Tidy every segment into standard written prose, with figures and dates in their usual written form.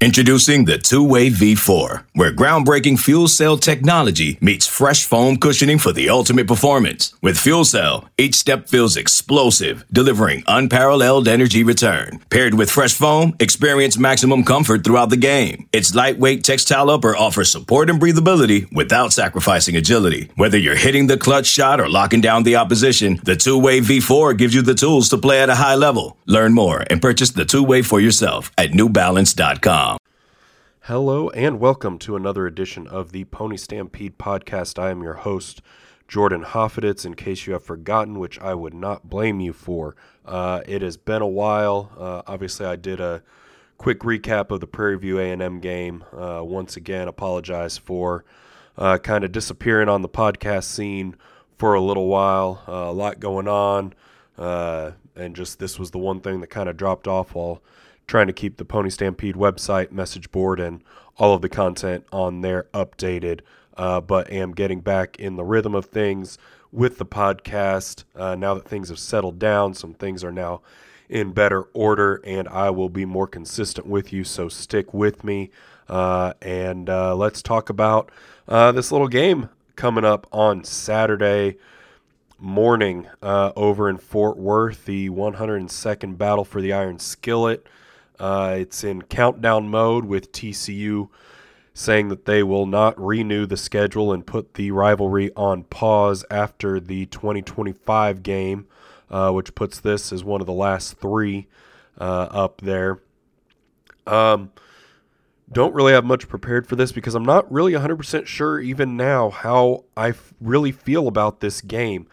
Introducing the Two-Way V4, where groundbreaking fuel cell technology meets fresh foam cushioning for the ultimate performance. With Fuel Cell, each step feels explosive, delivering unparalleled energy return. Paired with fresh foam, experience maximum comfort throughout the game. Its lightweight textile upper offers support and breathability without sacrificing agility. Whether you're hitting the clutch shot or locking down the opposition, the Two-Way V4 gives you the tools to play at a high level. Learn more and purchase the Two-Way for yourself at newbalance.com. Hello and welcome to another edition of the Pony Stampede podcast. I am your host, Jordan Hoffeditz, in case you have forgotten, which I would not blame you for. It has been a while. Obviously, I did a quick recap of the Prairie View A&M game. Once again, apologize for kind of disappearing on the podcast scene for a little while. A lot going on, and just this was the one thing that kind of dropped off while trying to keep the Pony Stampede website, message board, and all of the content on there updated, but am getting back in the rhythm of things with the podcast. Now that things have settled down, some things are now in better order, and I will be more consistent with you, so stick with me. And let's talk about this little game coming up on Saturday morning over in Fort Worth, the 102nd Battle for the Iron Skillet. It's in countdown mode with TCU saying that they will not renew the schedule and put the rivalry on pause after the 2025 game, which puts this as one of the last three up there. Don't really have much prepared for this because I'm not really 100% sure even now how I really feel about this game.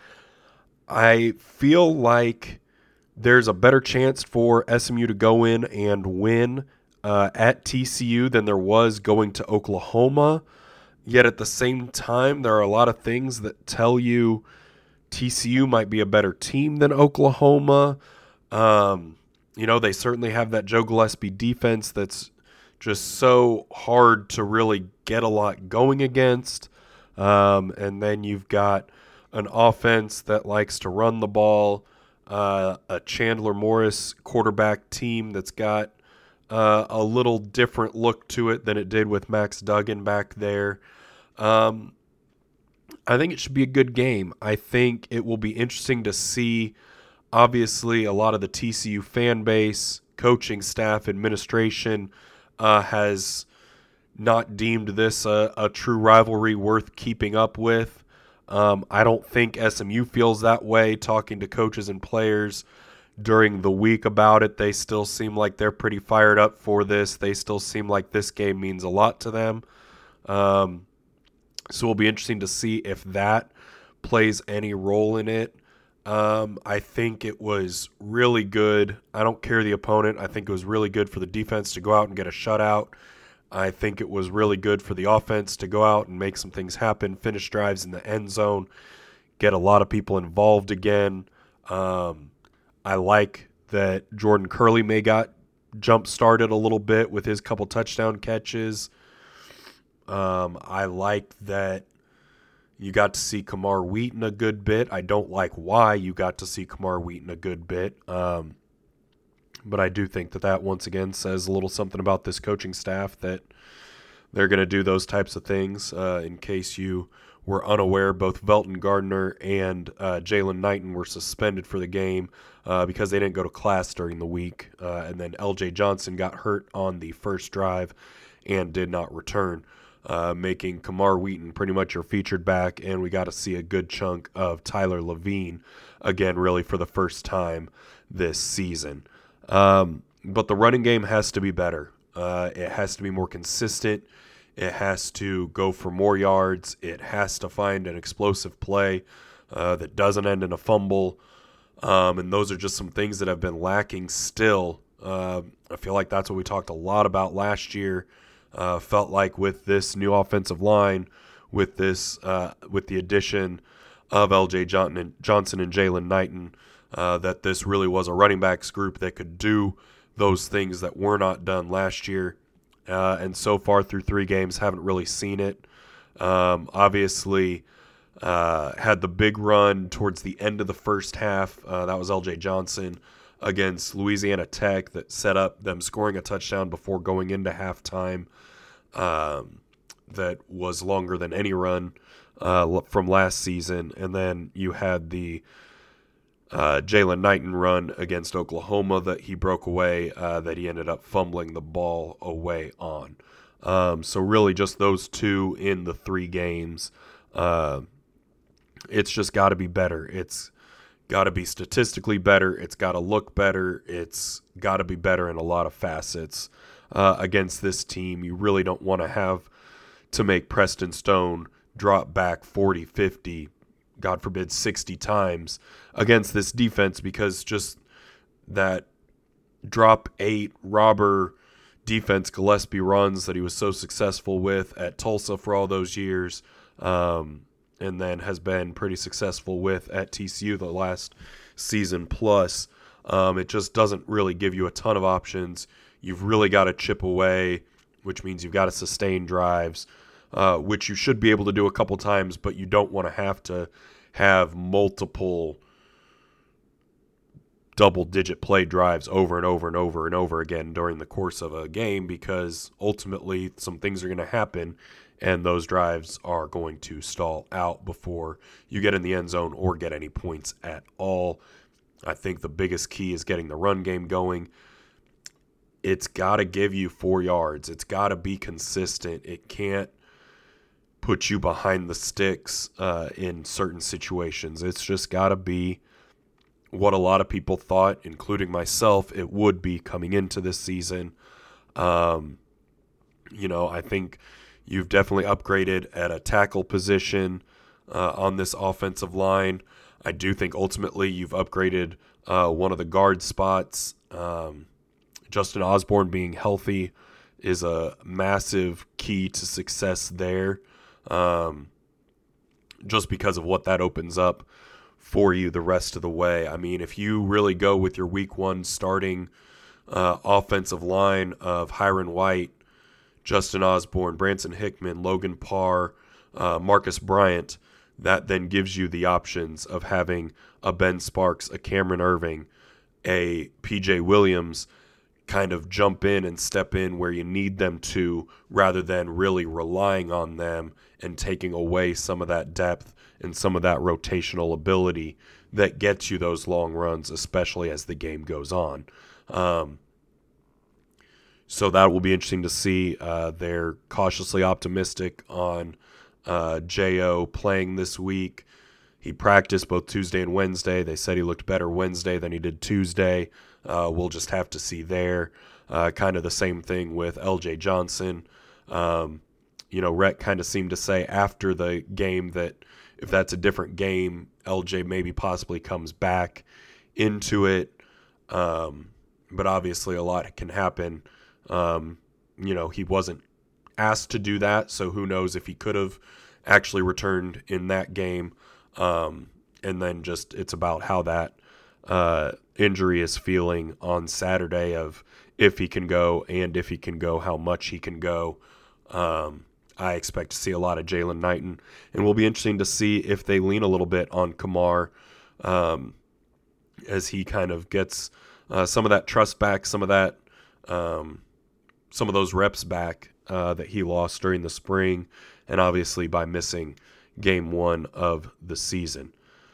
I feel like there's a better chance for SMU to go in and win at TCU than there was going to Oklahoma. Yet at the same time, there are a lot of things that tell you TCU might be a better team than Oklahoma. They certainly have that Joe Gillespie defense that's just so hard to really get a lot going against. And then you've got an offense that likes to run the ball. A Chandler Morris quarterback team that's got a little different look to it than it did with Max Duggan back there. I think it should be a good game. I think it will be interesting to see, obviously, a lot of the TCU fan base, coaching staff, administration has not deemed this a true rivalry worth keeping up with. I don't think SMU feels that way. Talking to coaches and players during the week about it, they still seem like they're pretty fired up for this. They still seem like this game means a lot to them. So it'll be interesting to see if that plays any role in it. I think it was really good. I don't care the opponent. I think it was really good for the defense to go out and get a shutout. I think it was really good for the offense to go out and make some things happen, finish drives in the end zone, get a lot of people involved again. I like that Jordan Curley may got jump-started a little bit with his couple touchdown catches. I like that you got to see Kamar Wheaton a good bit. I don't like why you got to see Kamar Wheaton a good bit. But I do think that once again says a little something about this coaching staff, that they're going to do those types of things. In case you were unaware, both Velton Gardner and Jalen Knighton were suspended for the game because they didn't go to class during the week. And then LJ Johnson got hurt on the first drive and did not return, making Kamar Wheaton pretty much your featured back. And we got to see a good chunk of Tyler Levine again, really for the first time this season. But the running game has to be better. It has to be more consistent. It has to go for more yards. It has to find an explosive play that doesn't end in a fumble. And those are just some things that have been lacking still. I feel like that's what we talked a lot about last year. Felt like with this new offensive line, with this with the addition of LJ Johnson and Jalen Knighton, that this really was a running backs group that could do those things that were not done last year. And so far through 3 games, haven't really seen it. Obviously, had the big run towards the end of the first half. That was LJ Johnson. against Louisiana Tech that set up them scoring a touchdown before going into halftime that was longer than any run from last season. And then you had the Jalen Knighton run against Oklahoma that he broke away, that he ended up fumbling the ball away on. So really just those two in the 3 games. It's just got to be better. It's got to be statistically better. It's got to look better. It's got to be better in a lot of facets against this team. You really don't want to have to make Preston Stone drop back 40, 50, God forbid 60 times against this defense, because just that drop 8 robber defense Gillespie runs that he was so successful with at Tulsa for all those years, and then has been pretty successful with at TCU the last season plus. It just doesn't really give you a ton of options. You've really got to chip away, which means you've got to sustain drives, which you should be able to do a couple times, but you don't want to have multiple double-digit play drives over and over and over and over again during the course of a game, because ultimately some things are going to happen and those drives are going to stall out before you get in the end zone or get any points at all. I think the biggest key is getting the run game going. It's got to give you 4 yards. It's got to be consistent. It can't put you behind the sticks in certain situations. It's just got to be what a lot of people thought, including myself, it would be coming into this season. I think you've definitely upgraded at a tackle position on this offensive line. I do think ultimately you've upgraded one of the guard spots. Justin Osborne being healthy is a massive key to success there, just because of what that opens up for you the rest of the way. I mean, if you really go with your week 1 starting offensive line of Hiron White, Justin Osborne, Branson Hickman, Logan Parr, Marcus Bryant, that then gives you the options of having a Ben Sparks, a Cameron Irving, a PJ Williams kind of jump in and step in where you need them to, rather than really relying on them and taking away some of that depth and some of that rotational ability that gets you those long runs, especially as the game goes on. So that will be interesting to see. They're cautiously optimistic on J.O. playing this week. He practiced both Tuesday and Wednesday. They said he looked better Wednesday than he did Tuesday. We'll just have to see there. Kind of the same thing with L.J. Johnson. Rhett kind of seemed to say after the game that if that's a different game, LJ maybe possibly comes back into it. But obviously a lot can happen. He wasn't asked to do that, so who knows if he could have actually returned in that game. And then just it's about how that injury is feeling on Saturday, of if he can go, and if he can go, how much he can go. I expect to see a lot of Jalen Knighton, and will be interesting to see if they lean a little bit on Kamar as he kind of gets some of that trust back, some of those reps back that he lost during the spring, and obviously by missing game 1 of the season.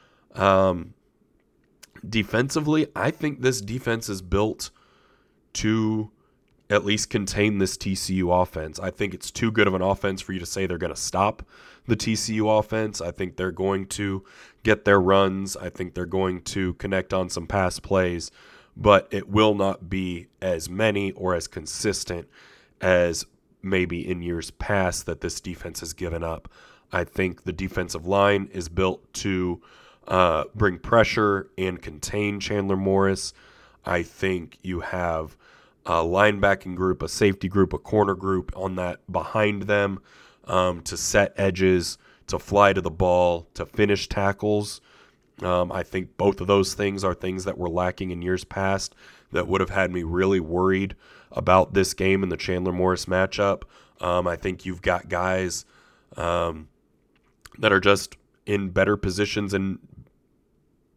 Defensively, I think this defense is built to at least contain this TCU offense. I think it's too good of an offense for you to say they're going to stop the TCU offense. I think they're going to get their runs. I think they're going to connect on some pass plays, but it will not be as many or as consistent as maybe in years past that this defense has given up. I think the defensive line is built to bring pressure and contain Chandler Morris. I think you have a linebacking group, a safety group, a corner group on that behind them to set edges, to fly to the ball, to finish tackles. I think both of those things are things that were lacking in years past that would have had me really worried about this game and the Chandler Morris matchup. I think you've got guys that are just in better positions and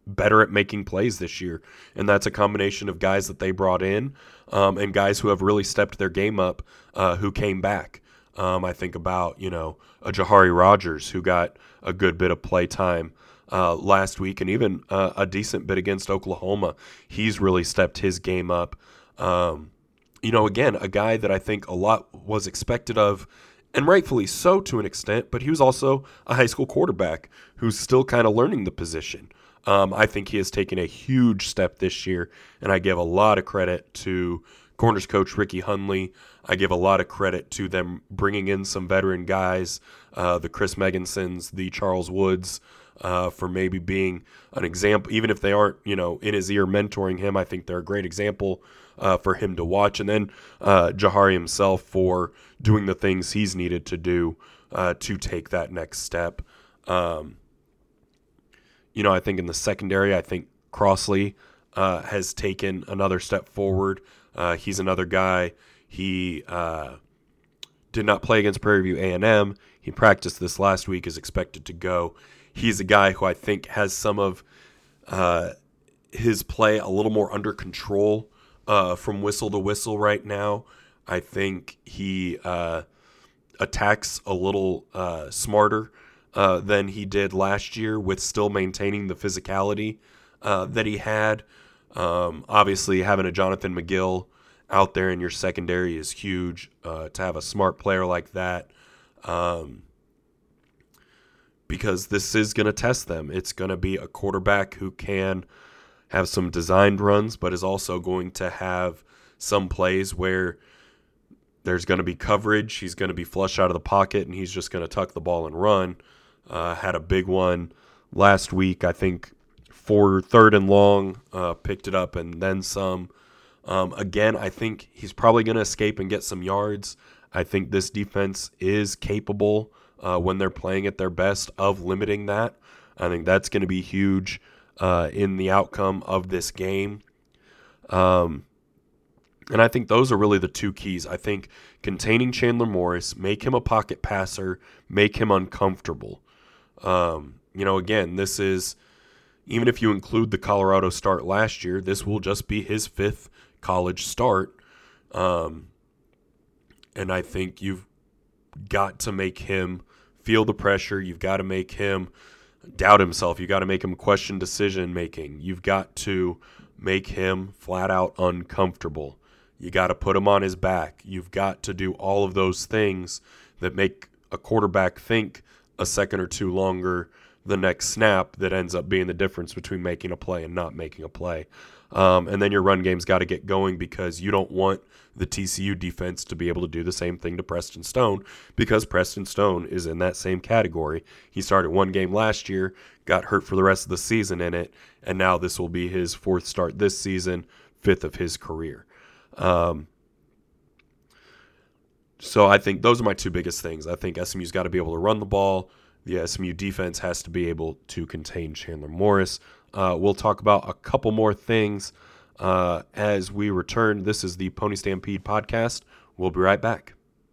better at making plays this year. And that's a combination of guys that they brought in and guys who have really stepped their game up who came back. I think about, a Jahari Rogers who got a good bit of play time last week and even a decent bit against Oklahoma. He's really stepped his game up. Again, a guy that I think a lot was expected of, and rightfully so to an extent, but he was also a high school quarterback who's still kind of learning the position. I think he has taken a huge step this year, and I give a lot of credit to Corners coach Ricky Hundley. I give a lot of credit to them bringing in some veteran guys, the Chris Megginsons, the Charles Woods, for maybe being an example. Even if they aren't, in his ear mentoring him, I think they're a great example for him to watch. And then Jahari himself for doing the things he's needed to do to take that next step. I think in the secondary, I think Crossley has taken another step forward. He's another guy. He did not play against Prairie View A&M. He practiced this last week, is expected to go. He's a guy who I think has some of his play a little more under control from whistle to whistle right now. I think he attacks a little smarter than he did last year with still maintaining the physicality that he had. Obviously, having a Jonathan McGill out there in your secondary is huge. To have a smart player like that, because this is going to test them. It's going to be a quarterback who can have some designed runs, but is also going to have some plays where there's going to be coverage. He's going to be flush out of the pocket, and he's just going to tuck the ball and run. Had a big one last week, I think, for 3rd and long, picked it up and then some. Again, I think he's probably going to escape and get some yards. I think this defense is capable when they're playing at their best of limiting that. I think that's going to be huge in the outcome of this game. And I think those are really the two keys. I think containing Chandler Morris, make him a pocket passer, make him uncomfortable. Again, this is, even if you include the Colorado start last year, this will just be his 5th college start. And I think you've got to make him feel the pressure. You've got to make him doubt himself. You've got to make him question decision making. You've got to make him flat out uncomfortable. You got to put him on his back. You've got to do all of those things that make a quarterback think a second or two longer the next snap, that ends up being the difference between making a play and not making a play. And then your run game's got to get going, because you don't want the TCU defense to be able to do the same thing to Preston Stone, because Preston Stone is in that same category. He started one game last year, got hurt for the rest of the season in it, and now this will be his 4th start this season, 5th of his career. So I think those are my two biggest things. I think SMU's got to be able to run the ball. The SMU defense has to be able to contain Chandler Morris. We'll talk about a couple more things as we return. This is the Pony Stampede podcast. We'll be right back.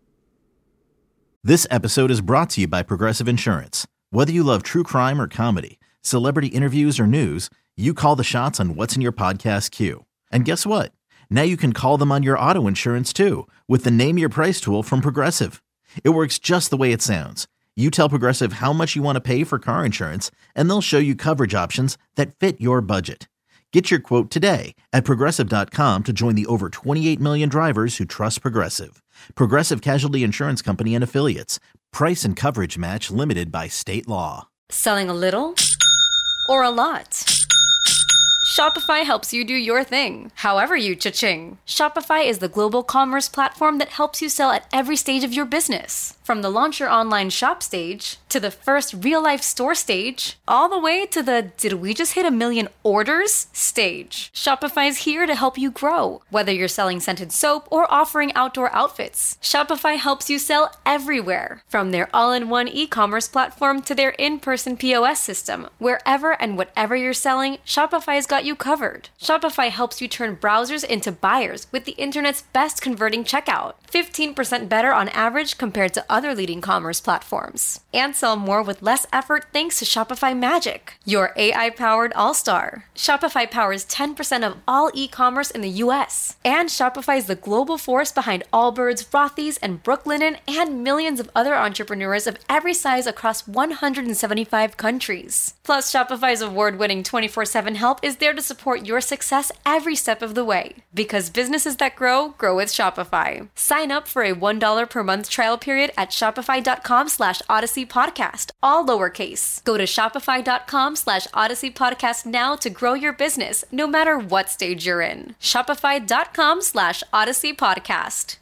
This episode is brought to you by Progressive Insurance. Whether you love true crime or comedy, celebrity interviews or news, you call the shots on what's in your podcast queue. And guess what? Now you can call them on your auto insurance too, with the Name Your Price tool from Progressive. It works just the way it sounds. You tell Progressive how much you want to pay for car insurance, and they'll show you coverage options that fit your budget. Get your quote today at Progressive.com to join the over 28 million drivers who trust Progressive. Progressive Casualty Insurance Company and Affiliates. Price and coverage match limited by state law. Selling a little or a lot? Shopify helps you do your thing, however you cha-ching. Shopify is the global commerce platform that helps you sell at every stage of your business. From the launch your online shop stage, to the first real-life store stage, all the way to the did we just hit 1 million orders stage. Shopify is here to help you grow. Whether you're selling scented soap or offering outdoor outfits, Shopify helps you sell everywhere. From their all-in-one e-commerce platform to their in-person POS system, wherever and whatever you're selling, Shopify's got got you covered. Shopify helps you turn browsers into buyers with the internet's best converting checkout. 15% better on average compared to other leading commerce platforms. And sell more with less effort thanks to Shopify Magic, your AI-powered all-star. Shopify powers 10% of all e-commerce in the U.S. And Shopify is the global force behind Allbirds, Rothy's, and Brooklinen, and millions of other entrepreneurs of every size across 175 countries. Plus, Shopify's award-winning 24/7 help is there to support your success every step of the way. Because businesses that grow, grow with Shopify. Sign up for a $1 per month trial period at shopify.com/Odyssey Podcast, all lowercase. Go to shopify.com/Odyssey Podcast now to grow your business, no matter what stage you're in. Shopify.com/Odyssey Podcast.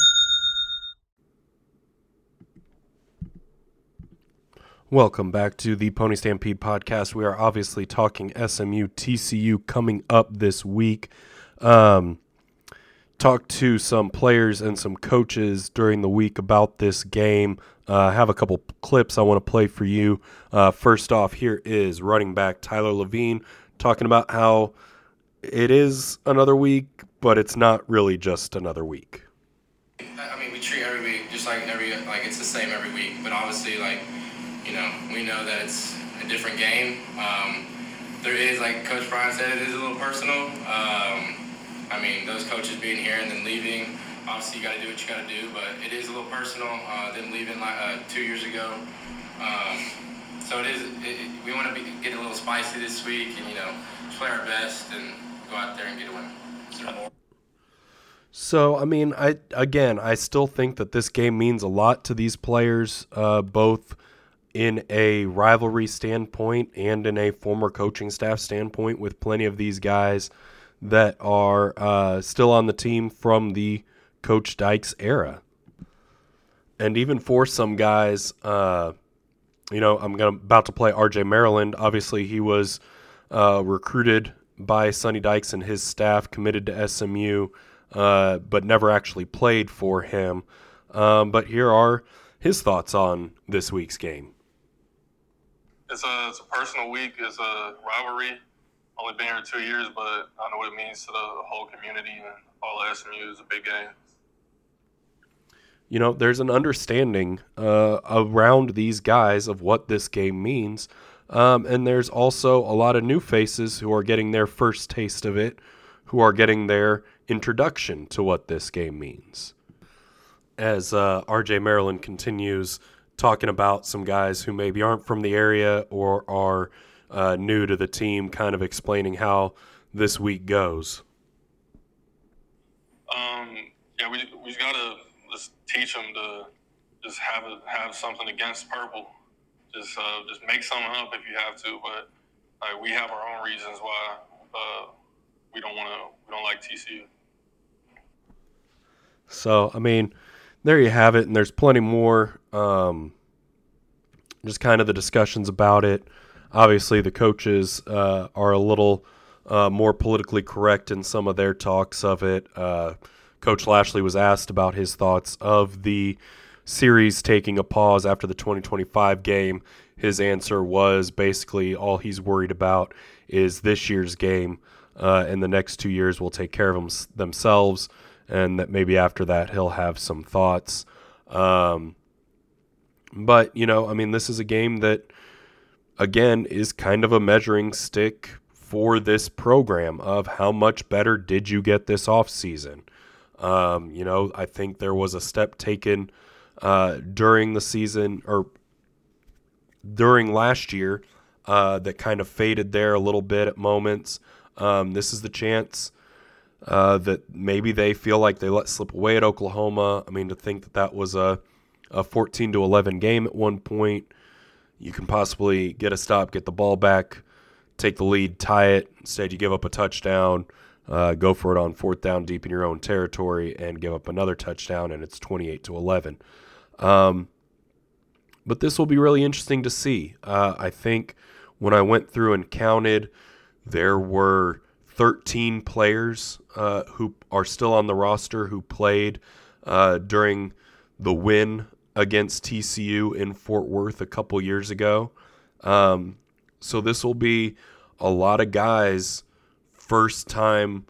Welcome back to the Pony Stampede podcast. We are obviously talking SMU TCU coming up this week. Talked to some players and some coaches during the week about this game. I have a couple clips I want to play for you. First off, here is running back Tyler Levine talking about how it is another week, but it's not really just another week. I mean, we treat every week just like it's the same every week, but obviously, we know that it's a different game. There is, like Coach Brian said, it is a little personal. Those coaches being here and then leaving, obviously you got to do what you got to do, but it is a little personal. Them leaving 2 years ago. So we want to get a little spicy this week and, just play our best and go out there and get a win. So, I still think that this game means a lot to these players, both in a rivalry standpoint and in a former coaching staff standpoint, with plenty of these guys that are still on the team from the Coach Dykes era. And even for some guys, I'm about to play RJ Maryland. Obviously, he was recruited by Sonny Dykes and his staff, committed to SMU, but never actually played for him. But here are his thoughts on this week's game. It's a personal week. It's a rivalry. Only been here 2 years, but I know what it means to the whole community and all of SMU. Is a big game. There's an understanding around these guys of what this game means. And there's also a lot of new faces who are getting their first taste of it, who are getting their introduction to what this game means. As RJ Maryland continues talking about some guys who maybe aren't from the area or are new to the team, kind of explaining how this week goes. We just gotta just teach them to just have something against purple. Just make something up if you have to, but we have our own reasons why we don't like TCU. So there you have it, and there's plenty more. Just kind of the discussions about it. Obviously, the coaches are a little more politically correct in some of their talks of it. Coach Lashley was asked about his thoughts of the series taking a pause after the 2025 game. His answer was basically all he's worried about is this year's game, and the next 2 years will take care of themselves, and that maybe after that he'll have some thoughts. But, this is a game that, again, is kind of a measuring stick for this program of how much better did you get this offseason. I think there was a step taken during the season or during last year that kind of faded there a little bit at moments. This is the chance that maybe they feel like they let slip away at Oklahoma. To think that was a 14-11 game at one point. You can possibly get a stop, get the ball back, take the lead, tie it. Instead, you give up a touchdown, go for it on fourth down deep in your own territory, and give up another touchdown, and it's 28-11. But this will be really interesting to see. I think when I went through and counted, there were 13 players who are still on the roster who played during the win against TCU in Fort Worth a couple years ago. So this will be a lot of guys first time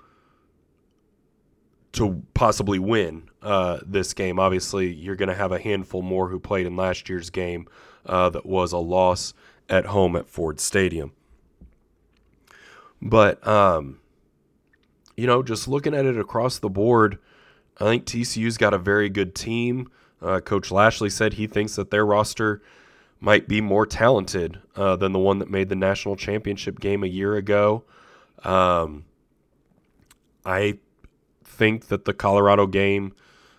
to possibly win this game. Obviously, you're going to have a handful more who played in last year's game that was a loss at home at Ford Stadium. But, just looking at it across the board, I think TCU's got a very good team. Coach Lashley said he thinks that their roster might be more talented than the one that made the national championship game a year ago. I think that the Colorado game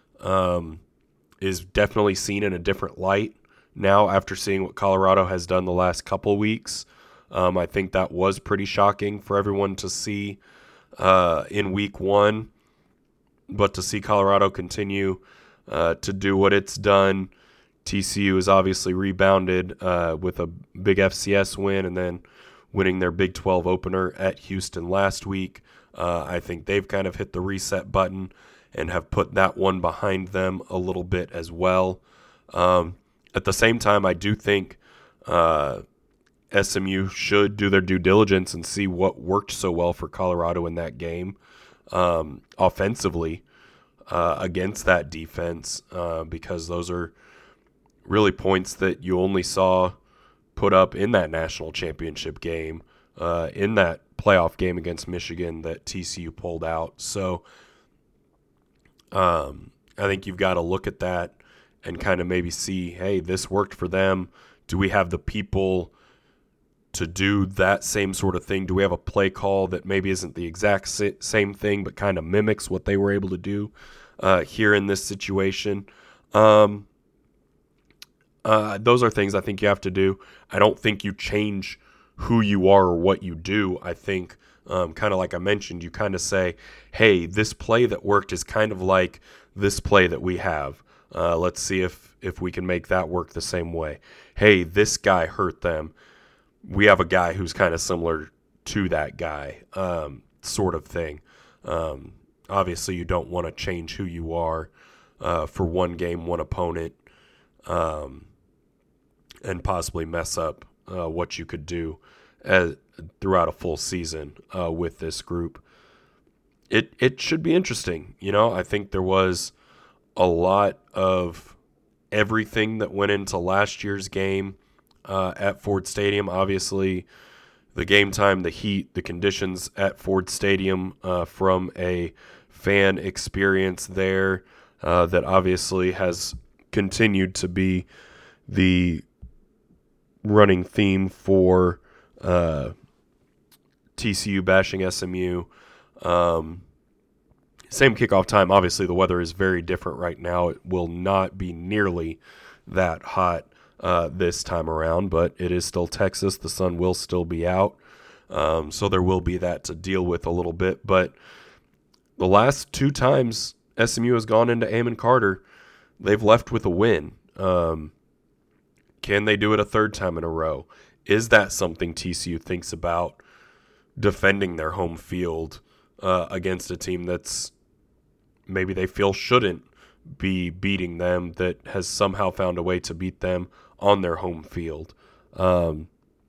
is definitely seen in a different light now after seeing what Colorado has done the last couple weeks. I think that was pretty shocking for everyone to see in week one, but to see Colorado continue to do what it's done. TCU has obviously rebounded with a big FCS win and then winning their Big 12 opener at Houston last week. I think they've kind of hit the reset button and have put that one behind them a little bit as well. At the same time, I do think SMU should do their due diligence and see what worked so well for Colorado in that game offensively against that defense, because those are really points that you only saw put up in that national championship game, in that playoff game against Michigan that TCU pulled out. So I think you've got to look at that and kind of maybe see, hey, this worked for them. Do we have the people to do that same sort of thing? Do we have a play call that maybe isn't the exact same thing but kind of mimics what they were able to do here in this situation? Those are things I think you have to do. I don't think you change who you are or what you do. I think kind of like I mentioned, you kind of say, hey, this play that worked is kind of like this play that we have. Let's see if we can make that work the same way. Hey, this guy hurt them. We have a guy who's kind of similar to that guy, sort of thing. Obviously, you don't want to change who you are for one game, one opponent, and possibly mess up what you could do throughout a full season with this group. It should be interesting. I think there was a lot of everything that went into last year's game at Ford Stadium. Obviously, the game time, the heat, the conditions at Ford Stadium from a fan experience there that obviously has continued to be the running theme for TCU bashing SMU. Same kickoff time. Obviously, the weather is very different right now. It will not be nearly that hot this time around, but it is still Texas. The sun will still be out, so there will be that to deal with a little bit. But the last two times SMU has gone into Amon Carter, they've left with a win. Can they do it a third time in a row? Is that something TCU thinks about, defending their home field against a team that's maybe they feel shouldn't be beating them, that has somehow found a way to beat them on their home field? Those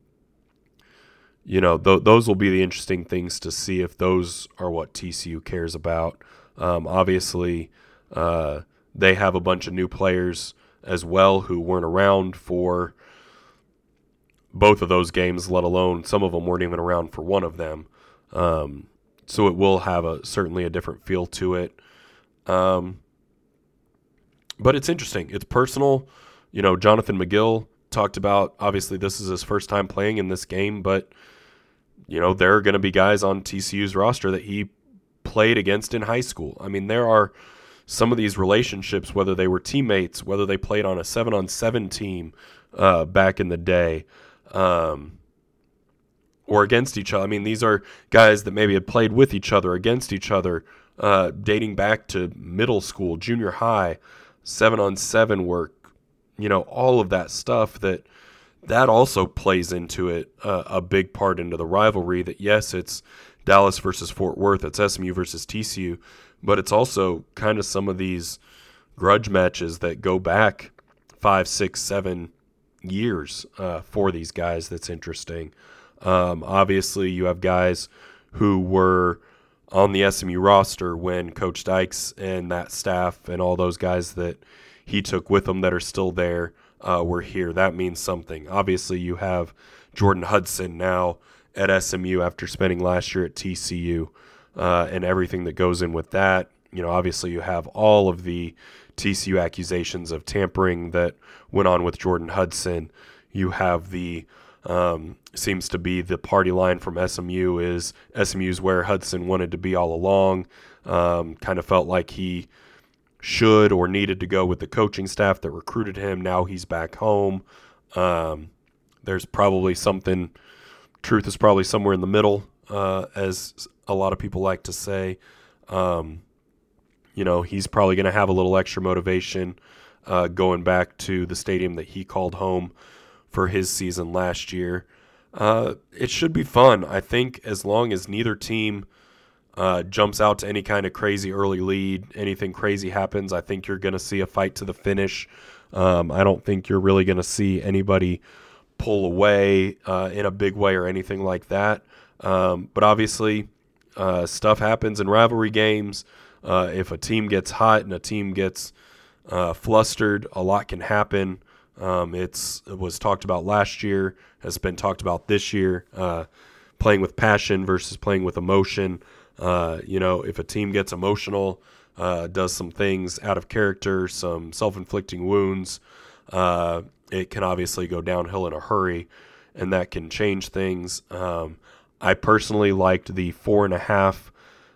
will be the interesting things to see if those are what TCU cares about. Obviously, they have a bunch of new players as well who weren't around for both of those games, let alone some of them weren't even around for one of them. So it will have certainly a different feel to it. But it's interesting. It's personal. Jonathan McGill talked about, obviously this is his first time playing in this game, but there are going to be guys on TCU's roster that he played against in high school. I mean, there are some of these relationships, whether they were teammates, whether they played on a 7-on-7 team back in the day, or against each other. I mean, these are guys that maybe had played with each other, against each other, dating back to middle school, junior high, 7-on-7 work, all of that stuff that also plays into it, a big part into the rivalry. That, yes, it's Dallas versus Fort Worth, it's SMU versus TCU, but it's also kind of some of these grudge matches that go back 5, 6, 7 years for these guys. That's interesting. Obviously, you have guys who were on the SMU roster when Coach Dykes and that staff and all those guys that he took with him that are still there were here. That means something. Obviously, you have Jordan Hudson now at SMU after spending last year at TCU and everything that goes in with that. Obviously you have all of the TCU accusations of tampering that went on with Jordan Hudson. You have the seems to be the party line from SMU is SMU's where Hudson wanted to be all along. Kind of felt like he should or needed to go with the coaching staff that recruited him. Now he's back home. There's probably truth is probably somewhere in the middle, as a lot of people like to say. He's probably going to have a little extra motivation going back to the stadium that he called home for his season last year. It should be fun. I think as long as neither team jumps out to any kind of crazy early lead, anything crazy happens, I think you're going to see a fight to the finish. I don't think you're really going to see anybody pull away in a big way or anything like that. But obviously, stuff happens in rivalry games. If a team gets hot and a team gets flustered, a lot can happen. It was talked about last year, has been talked about this year, playing with passion versus playing with emotion. If a team gets emotional, does some things out of character, some self-inflicting wounds, it can obviously go downhill in a hurry, and that can change things. I personally liked the 4.5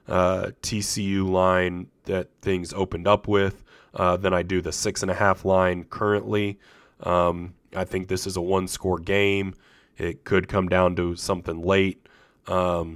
TCU line that things opened up with. Then I do the 6.5 line currently. I think this is a one-score game. It could come down to something late. But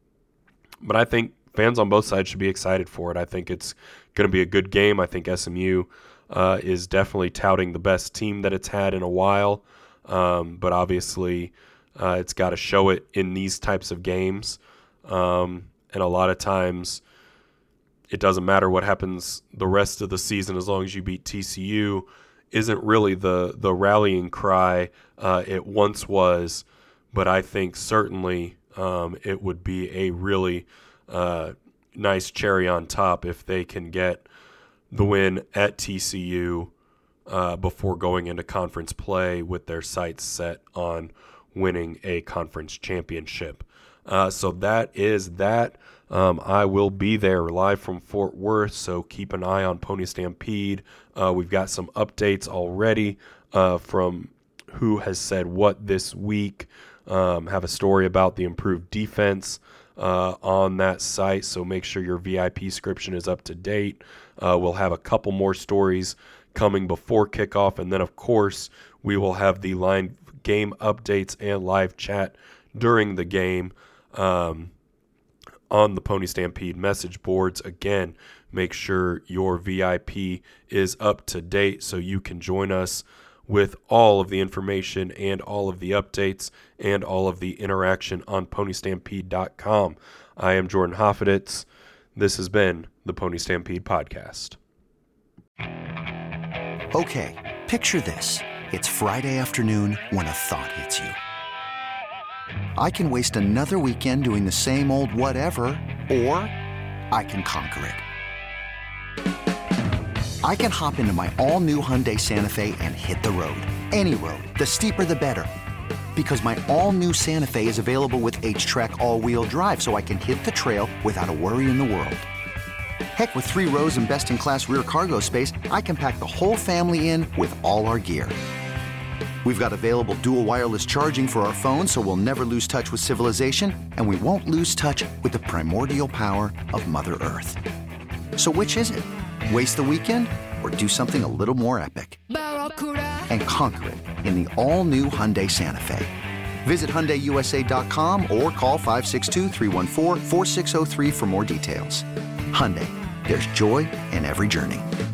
I think fans on both sides should be excited for it. I think it's going to be a good game. I think SMU is definitely touting the best team that it's had in a while. But obviously it's got to show it in these types of games. And a lot of times it doesn't matter what happens the rest of the season as long as you beat TCU isn't really the rallying cry it once was. But I think certainly it would be a really nice cherry on top if they can get the win at TCU before going into conference play with their sights set on winning a conference championship. So that is that. I will be there live from Fort Worth, so keep an eye on Pony Stampede. We've got some updates already from who has said what this week. Have a story about the improved defense on that site, so make sure your VIP subscription is up to date. We'll have a couple more stories coming before kickoff, and then, of course, we will have the line game updates and live chat during the game on the Pony Stampede message boards. Again, make sure your VIP is up to date so you can join us with all of the information and all of the updates and all of the interaction on ponystampede.com. I am Jordan Hoffeditz. This has been the Pony Stampede Podcast. Okay, picture this. It's Friday afternoon when a thought hits you. I can waste another weekend doing the same old whatever, or I can conquer it. I can hop into my all-new Hyundai Santa Fe and hit the road. Any road. The steeper, the better. Because my all-new Santa Fe is available with H-Track all-wheel drive, so I can hit the trail without a worry in the world. Heck, with 3 rows and best-in-class rear cargo space, I can pack the whole family in with all our gear. We've got available dual wireless charging for our phones, so we'll never lose touch with civilization, and we won't lose touch with the primordial power of Mother Earth. So which is it? Waste the weekend or do something a little more epic? And conquer it in the all-new Hyundai Santa Fe. Visit HyundaiUSA.com or call 562-314-4603 for more details. Hyundai, there's joy in every journey.